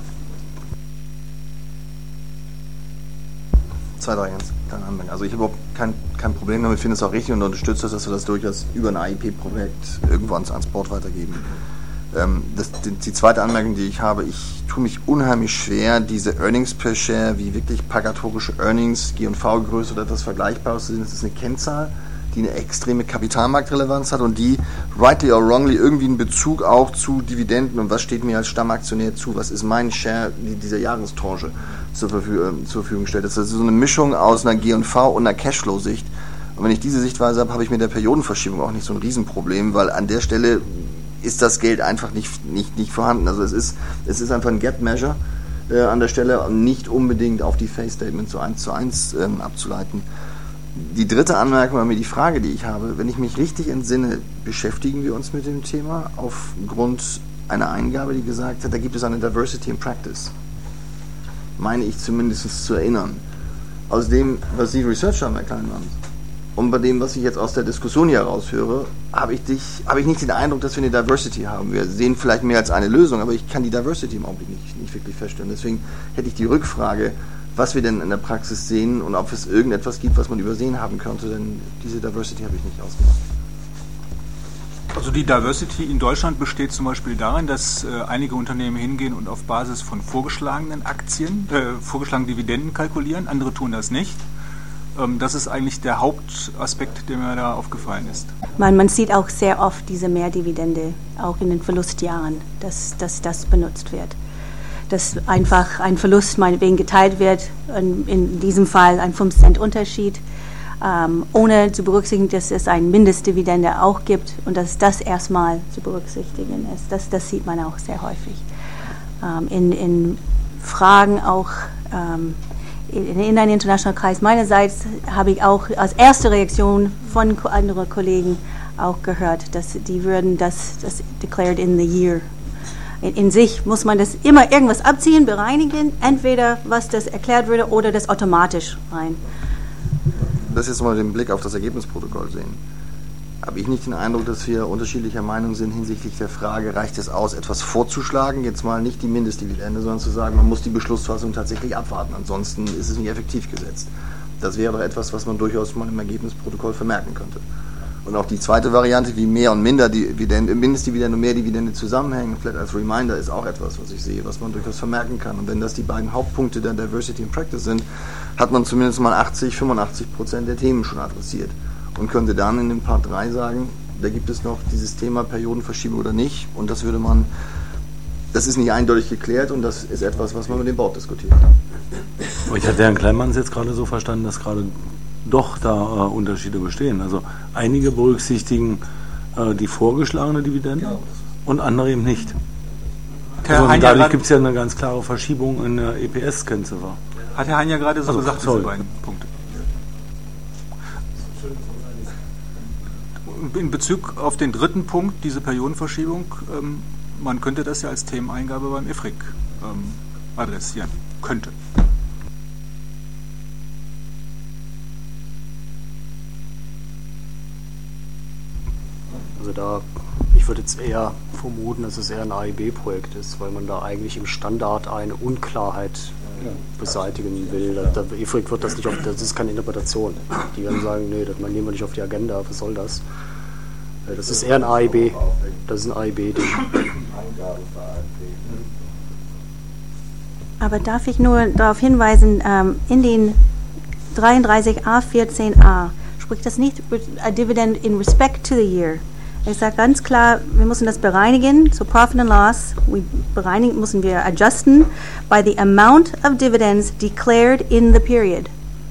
Zwei, drei ganz kleine Anmerkungen. Also ich habe überhaupt kein, kein Problem damit, finde es auch richtig und unterstütze das, dass wir das durchaus über ein A I P-Projekt irgendwo ans, ans Board weitergeben. Ähm, das, die, die zweite Anmerkung, die ich habe, ich tue mich unheimlich schwer, diese Earnings per Share wie wirklich pagatorische Earnings, G und V-Größe oder etwas Vergleichbares zu sehen. Das ist eine Kennzahl, die eine extreme Kapitalmarktrelevanz hat und die, rightly or wrongly, irgendwie einen Bezug auch zu Dividenden und was steht mir als Stammaktionär zu, was ist mein Share die dieser Jahrestranche zur, Verfügung, zur Verfügung stellt. Das ist so eine Mischung aus einer G und V und einer Cashflow-Sicht. Und wenn ich diese Sichtweise habe, habe ich mit der Periodenverschiebung auch nicht so ein Riesenproblem, weil an der Stelle ist das Geld einfach nicht, nicht, nicht vorhanden. Also es ist, es ist einfach ein Gap-Measure äh, an der Stelle und nicht unbedingt auf die Face-Statement so eins zu eins ähm, abzuleiten. Die dritte Anmerkung war mir die Frage, die ich habe. Wenn ich mich richtig entsinne, beschäftigen wir uns mit dem Thema aufgrund einer Eingabe, die gesagt hat, da gibt es eine Diversity in Practice. Meine ich zumindest zu erinnern. Aus dem, was Sie Research haben, Herr Kleinmann, und bei dem, was ich jetzt aus der Diskussion hier raushöre, habe ich, dich, habe ich nicht den Eindruck, dass wir eine Diversity haben. Wir sehen vielleicht mehr als eine Lösung, aber ich kann die Diversity im Augenblick nicht, nicht wirklich feststellen. Deswegen hätte ich die Rückfrage, was wir denn in der Praxis sehen und ob es irgendetwas gibt, was man übersehen haben könnte, denn diese Diversity habe ich nicht ausgemacht. Also die Diversity in Deutschland besteht zum Beispiel darin, dass äh, einige Unternehmen hingehen und auf Basis von vorgeschlagenen Aktien, äh, vorgeschlagenen Dividenden kalkulieren, andere tun das nicht. Ähm, das ist eigentlich der Hauptaspekt, der mir da aufgefallen ist. Man, man sieht auch sehr oft diese Mehrdividende, auch in den Verlustjahren, dass, dass das benutzt wird. Dass einfach ein Verlust meinetwegen geteilt wird, in, in diesem Fall ein fünf Cent Unterschied, ähm, ohne zu berücksichtigen, dass es eine Mindestdividende auch gibt und dass das erstmal zu berücksichtigen ist. Das, das sieht man auch sehr häufig. Ähm, in, in Fragen auch ähm, in, in einem internationalen Kreis meinerseits habe ich auch als erste Reaktion von anderen Kollegen auch gehört, dass die würden das, das declared in the year. In, in sich muss man das immer irgendwas abziehen, bereinigen, entweder was das erklärt würde oder das automatisch rein. Das jetzt mal den Blick auf das Ergebnisprotokoll sehen. Habe ich nicht den Eindruck, dass wir unterschiedlicher Meinung sind hinsichtlich der Frage, reicht es aus, etwas vorzuschlagen, jetzt mal nicht die Mindestdividende, sondern zu sagen, man muss die Beschlussfassung tatsächlich abwarten, ansonsten ist es nicht effektiv gesetzt. Das wäre doch etwas, was man durchaus mal im Ergebnisprotokoll vermerken könnte. Und auch die zweite Variante, wie Mehr- und Minderdividende, Mindestdividende und Mehrdividende zusammenhängen, vielleicht als Reminder, ist auch etwas, was ich sehe, was man durchaus vermerken kann. Und wenn das die beiden Hauptpunkte der Diversity in Practice sind, hat man zumindest mal achtzig, fünfundachtzig Prozent der Themen schon adressiert. Und könnte dann in dem Part drei sagen, da gibt es noch dieses Thema Periodenverschiebung oder nicht. Und das würde man, das ist nicht eindeutig geklärt und das ist etwas, was man mit dem Board diskutiert. Aber ich hatte Herrn Kleinmanns jetzt gerade so verstanden, dass gerade doch da äh, Unterschiede bestehen. Also einige berücksichtigen äh, die vorgeschlagene Dividende ja, und andere eben nicht. Also dadurch gibt es ja eine ganz klare Verschiebung in der E P S-Kennziffer. Hat Herr Hein ja gerade so also, gesagt, sorry. diese beiden Punkte. In Bezug auf den dritten Punkt, diese Periodenverschiebung, ähm, man könnte das ja als Themeneingabe beim I F R I C ähm, adressieren. Könnte. Also da, ich würde jetzt eher vermuten, dass es eher ein A I B-Projekt ist, weil man da eigentlich im Standard eine Unklarheit beseitigen will. Der I F R I C wird das nicht auf, das ist keine Interpretation. Die werden sagen, nee, das nehmen wir nicht auf die Agenda, was soll das? Das ist eher ein A I B, das ist ein A I B-Ding. Aber darf ich nur darauf hinweisen, ähm, in den dreiunddreißig a vierzehn a spricht das nicht a dividend in respect to the year. Ich sage ganz klar, wir müssen das bereinigen, so Profit and Loss, we bereinigen, müssen wir adjusten by the amount of dividends declared in the period.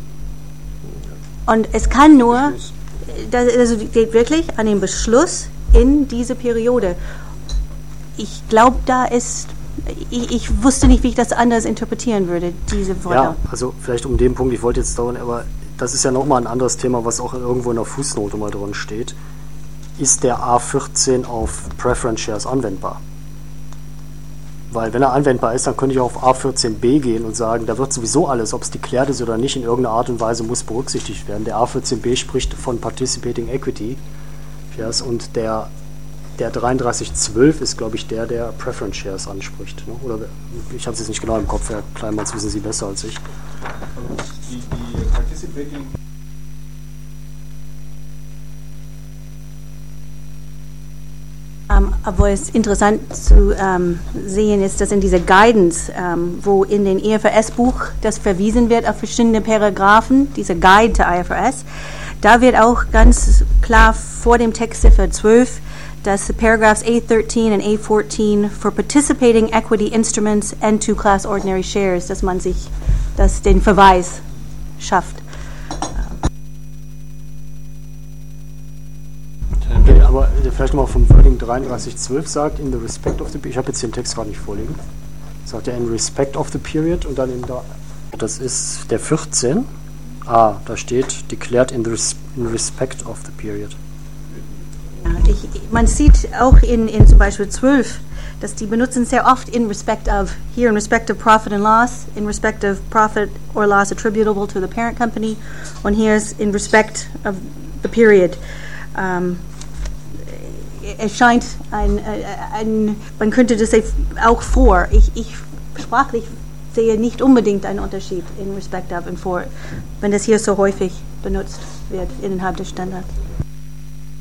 Und es kann nur, das also geht wirklich an den Beschluss in diese Periode. Ich glaube, da ist, ich, ich wusste nicht, wie ich das anders interpretieren würde, diese Worte. Ja, also vielleicht um den Punkt, ich wollte jetzt dauern, aber das ist ja nochmal ein anderes Thema, was auch irgendwo in der Fußnote mal drin steht. Ist der A vierzehn auf Preference Shares anwendbar? Weil wenn er anwendbar ist, dann könnte ich auf A vierzehn b gehen und sagen, da wird sowieso alles, ob es deklärt ist oder nicht, in irgendeiner Art und Weise muss berücksichtigt werden. Der A vierzehn b spricht von Participating Equity Shares und der, der dreiunddreißig zwölf ist, glaube ich, der, der Preference Shares anspricht. Ne? Oder ich habe es jetzt nicht genau im Kopf, Herr Kleinmanns, wissen Sie besser als ich. Die, die Participating Um, aber es ist interessant zu um, sehen ist, dass in dieser Guidance, um, wo in den I F R S-Buch das verwiesen wird auf verschiedene Paragraphen, diese Guide to I F R S, da wird auch ganz klar vor dem Textziffer zwölf, dass Paragraphs A thirteen und A fourteen for participating equity instruments and to class ordinary shares, dass man sich das, den Verweis schafft. Okay, aber vielleicht nochmal vom Wording dreiunddreißig zwölf sagt, in the respect of the period, ich habe jetzt den Text gerade nicht vorliegen, sagt er in respect of the period und dann in der, das ist der vierzehn, ah, da steht declared in, the res, in respect of the period. Ja, ich, man sieht auch in, in zum Beispiel zwölf, dass die benutzen sehr oft in respect of, here in respect of profit and loss, in respect of profit or loss attributable to the parent company, und hier ist in respect of the period. Um, es scheint ein, ein, man könnte das auch vor, ich, ich sprachlich sehe nicht unbedingt einen Unterschied in respect of und vor, wenn das hier so häufig benutzt wird innerhalb des Standards.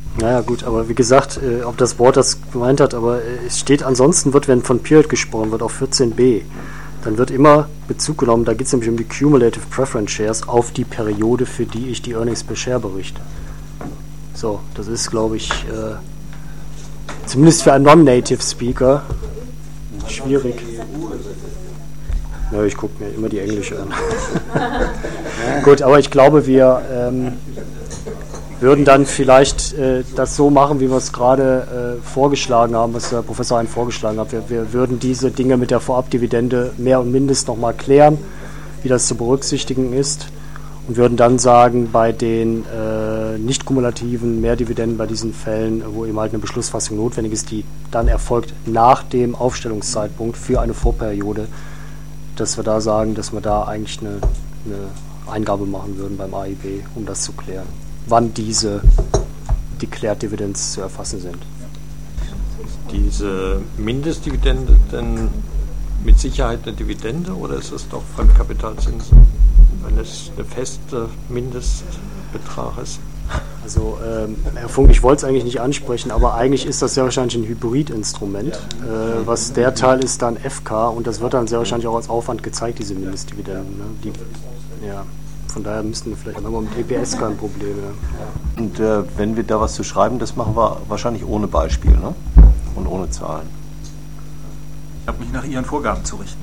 Naja gut, aber wie gesagt, äh, ob das Board das gemeint hat, aber äh, es steht ansonsten, wird, wenn von Period gesprochen wird, auf vierzehn b, dann wird immer Bezug genommen, da geht es nämlich um die Cumulative Preference Shares auf die Periode, für die ich die Earnings per Share berichte. So, das ist, glaube ich, äh, zumindest für einen Non-Native Speaker schwierig. Ja, ich gucke mir immer die englische an. Gut, aber ich glaube, wir ähm, würden dann vielleicht äh, das so machen, wie wir es gerade äh, vorgeschlagen haben, was der Professor Hein vorgeschlagen hat. Wir, wir würden diese Dinge mit der Vorabdividende mehr und mindest nochmal klären, wie das zu berücksichtigen ist, und würden dann sagen, bei den äh, nicht kumulativen Mehrdividenden, bei diesen Fällen, wo eben halt eine Beschlussfassung notwendig ist, die dann erfolgt nach dem Aufstellungszeitpunkt für eine Vorperiode, dass wir da sagen, dass wir da eigentlich eine, eine Eingabe machen würden beim A I B, um das zu klären, wann diese Declared Dividends zu erfassen sind. Diese Mindestdividende denn mit Sicherheit eine Dividende oder ist es doch Fremdkapitalzinsen, wenn es eine feste Mindestbetrag ist? Also ähm, Herr Funk, ich wollte es eigentlich nicht ansprechen, aber eigentlich ist das sehr wahrscheinlich ein Hybridinstrument. Äh, was der Teil ist dann F K und das wird dann sehr wahrscheinlich auch als Aufwand gezeigt, diese Mindestdividenden. Ne? Die, ja, von daher müssten wir vielleicht haben wir mit E P S kein Problem. Ja. Und äh, wenn wir da was zu schreiben, das machen wir wahrscheinlich ohne Beispiel, ne? Und ohne Zahlen. Ich habe mich nach Ihren Vorgaben zu richten.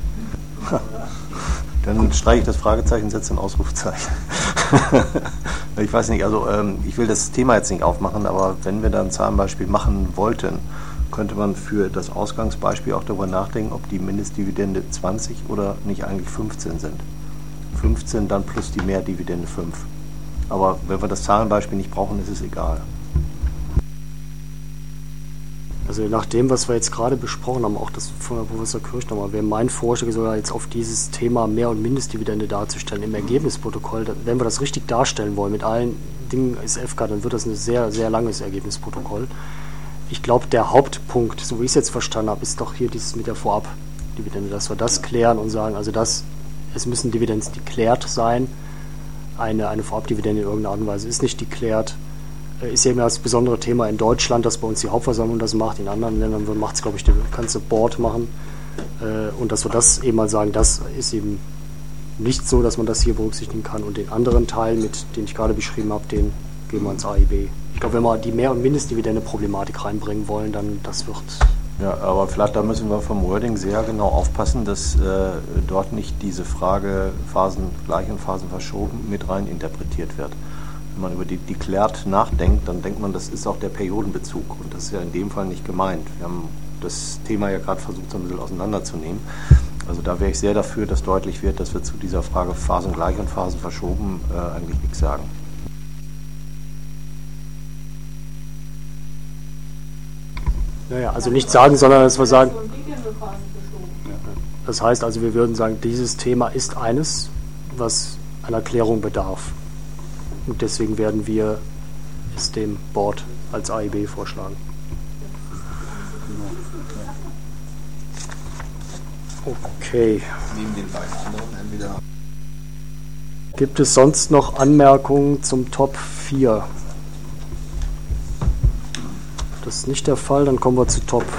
Dann streiche ich das Fragezeichen, setze ein Ausrufezeichen. Ich weiß nicht, also ähm, ich will das Thema jetzt nicht aufmachen, aber wenn wir da ein Zahlenbeispiel machen wollten, könnte man für das Ausgangsbeispiel auch darüber nachdenken, ob die Mindestdividende zwanzig oder nicht eigentlich fünfzehn sind. fünfzehn dann plus die Mehrdividende fünf. Aber wenn wir das Zahlenbeispiel nicht brauchen, ist es egal. Also nach dem, was wir jetzt gerade besprochen haben, auch das von Herrn Professor Kirsch nochmal, wäre mein Vorschlag sogar jetzt auf dieses Thema Mehr- und Mindestdividende darzustellen im Ergebnisprotokoll. Wenn wir das richtig darstellen wollen, mit allen Dingen ist F K, dann wird das ein sehr, sehr langes Ergebnisprotokoll. Ich glaube, der Hauptpunkt, so wie ich es jetzt verstanden habe, ist doch hier dieses mit der Vorabdividende, dass wir das klären und sagen, also das, es müssen Dividends deklärt sein. Eine, eine Vorabdividende in irgendeiner Art und Weise ist nicht deklärt. Ist ja immer das besondere Thema in Deutschland, dass bei uns die Hauptversammlung das macht. In anderen Ländern macht es, glaube ich, das ganze Board machen. Und dass wir das eben mal sagen, das ist eben nicht so, dass man das hier berücksichtigen kann. Und den anderen Teil, mit den ich gerade beschrieben habe, den geben wir ins A I B. Ich glaube, wenn wir die Mehr- und Mindestdividende-Problematik reinbringen wollen, dann das wird... Ja, aber vielleicht da müssen wir vom Wording sehr genau aufpassen, dass äh, dort nicht diese Frage phasengleich und phasenverschoben mit rein interpretiert wird. Wenn man über die Declared nachdenkt, dann denkt man, das ist auch der Periodenbezug und das ist ja in dem Fall nicht gemeint. Wir haben das Thema ja gerade versucht, so ein bisschen auseinanderzunehmen. Also da wäre ich sehr dafür, dass deutlich wird, dass wir zu dieser Frage phasengleich und phasenverschoben äh, eigentlich nichts sagen. Naja, also nicht sagen, sondern dass wir sagen... Das heißt also, wir würden sagen, dieses Thema ist eines, was einer Klärung bedarf. Und deswegen werden wir es dem Board als A I B vorschlagen. Okay. Neben den beiden anderen entweder. Gibt es sonst noch Anmerkungen zum Top vier? Das ist nicht der Fall, dann kommen wir zu Top